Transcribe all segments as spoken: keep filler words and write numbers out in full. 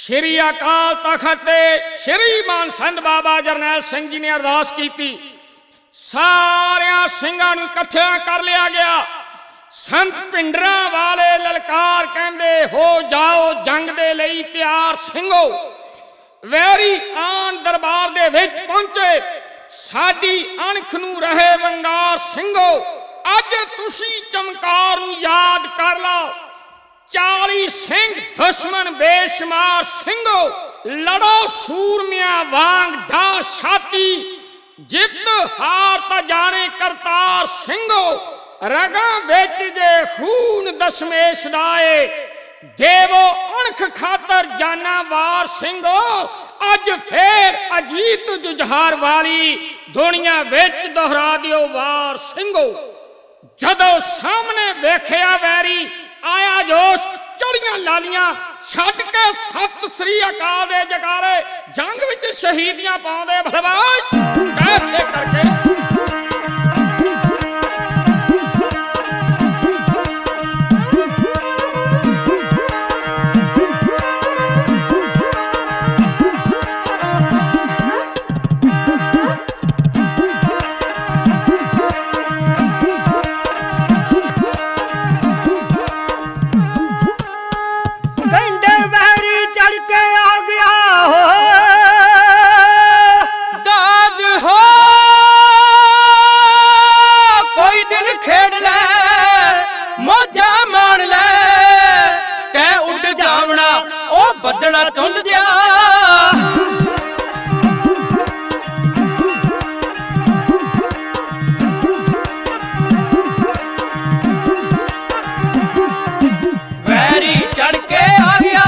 श्री अकाल तखत श्री मान संत बाबा जरनैल सिंह जी ने अरदास की। सारिया सिंघां नूं इकट्ठा कर लिया गया। संत पिंडरा वाले ललकार कहंदे हो जाओ जंग दे लई तैयार सिंघो। वैरी आन दरबार दे विच पहुंचे। साडी अणख नूं रहे वंगार सिंघो। अज तुसी चमकार नूं याद कर लो। चाली सिंह दुश्मन बेशुमार सिंघो। लड़ो सूरमिया वांग ढा छाती। जित हार ता जाने करतार सिंघो। रगा विच जे खून दशमेश दाए। देवो अणख खातर जाना वार सिंघो। अज फिर अजीत जुझार वाली दुनिया विच दोहरा दियो वार सिंघो। जदों सामने वेखिया वैरी आया जोश। चढ़ियां लालियां छड्ड के सत श्री अकाल दे जकारे जंग विच शहीदियां पाउंदे भलवान कैसे करके। बदला तुल दिया वैरी चढ़ के आ गया।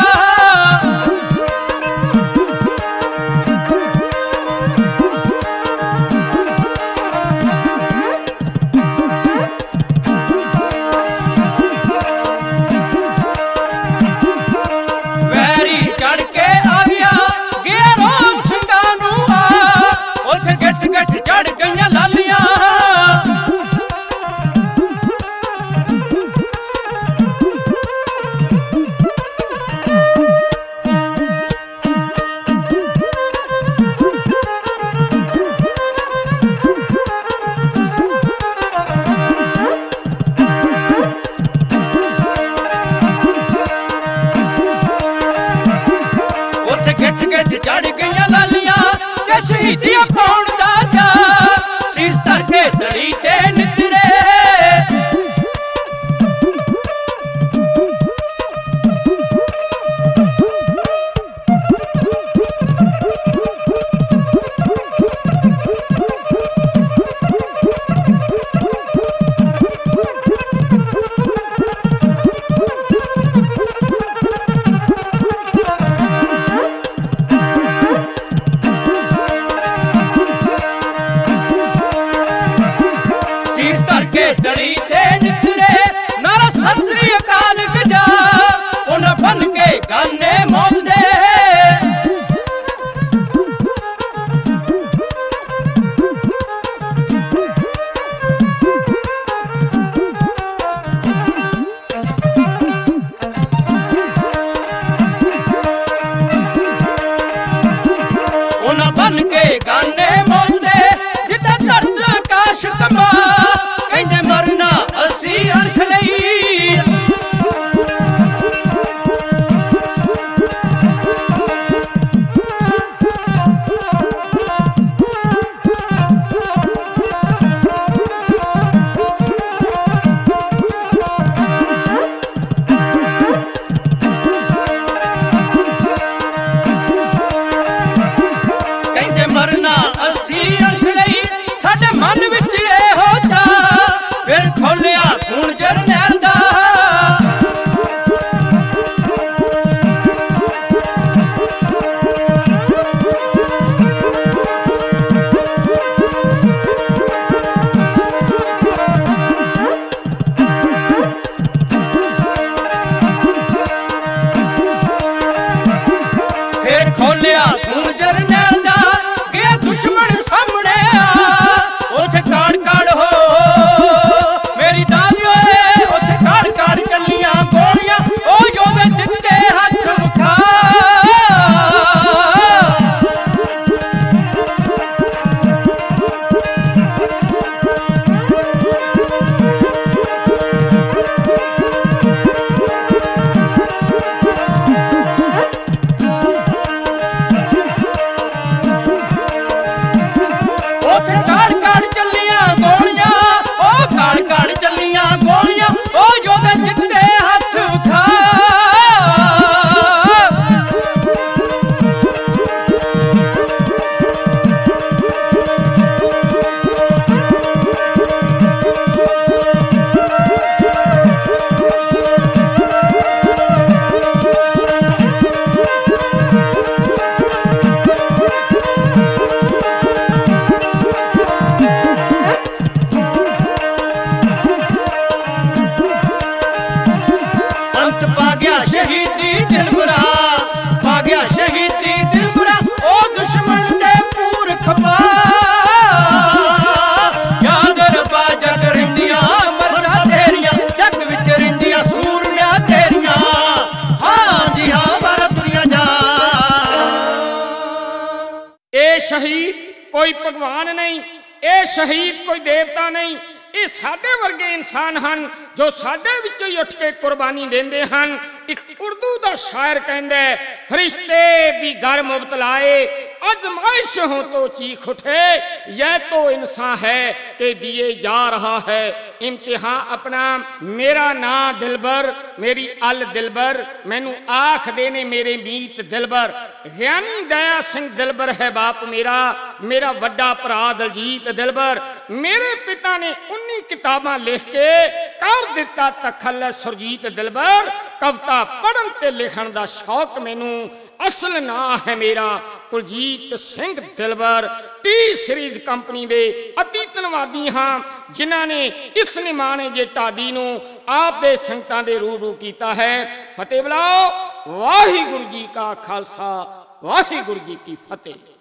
चढ़ गई लालियां उठ गिठ गिठ चढ़ गई लालियां ते शहीदियां पाउण शीश धर के तड़ी ते नितरे। दड़ी ते नितरे नारा सत श्री अकाल गजा। उन्हें बन के गाने मौजदे उन्हें बन के गाने मौजदे जिदा दर्द आकाश कमा। कहंदे मरना असी अणख लई कहंदे मरना असी अणख लई। साडे मन विच इहो था फिर खोलिया खून जरनैल दा। फिर खोलिया खून जरनैल दा। गया दुश्मन सामने आ उठ काड़ काड़ हो मेरी दादी उठ काड़ काड़ चलियां गोलियां ओ योदे जिंदे हथ विखा। शहीद कोई भगवान नहीं, ये शहीद कोई देवता नहीं, ये साडे वर्गे इंसान हैं जो साडे विचों ही उठ के कुर्बानी देंदे हैं। एक उर्दू दा शायर कहंदा है, फरिश्ते भी घर मुबतलाए आजमाइश हो तो चीख उठे, यह तो इंसान है कि दिए जा रहा है इम्तिहान अपना। मेरा ना दिलबर मेरी अल दिलबर, मैनू आख देने मेरे मीत दिलबर। ज्ञानी दया सिंह दिलबर है बाप मेरा, मेरा वड्डा भरा दलजीत दिलबर। मेरे पिता ने उन्नी किताबां लिख के कर दिता तखल सुरजीत दिलबर। कविता पढ़न ते लिखण दा शौक मैनू, असल ना है मेरा Kuljeet Singh Dilbar. T series company दे अति धन्नवादी हाँ जिन्हां ने इस निमाणे जे ढाडी नू आप दे संगतां दे रूबरू कीता है। फतेह बुलाओ। वाहिगुरू जी का खालसा, वाहिगुरू जी की फतेह।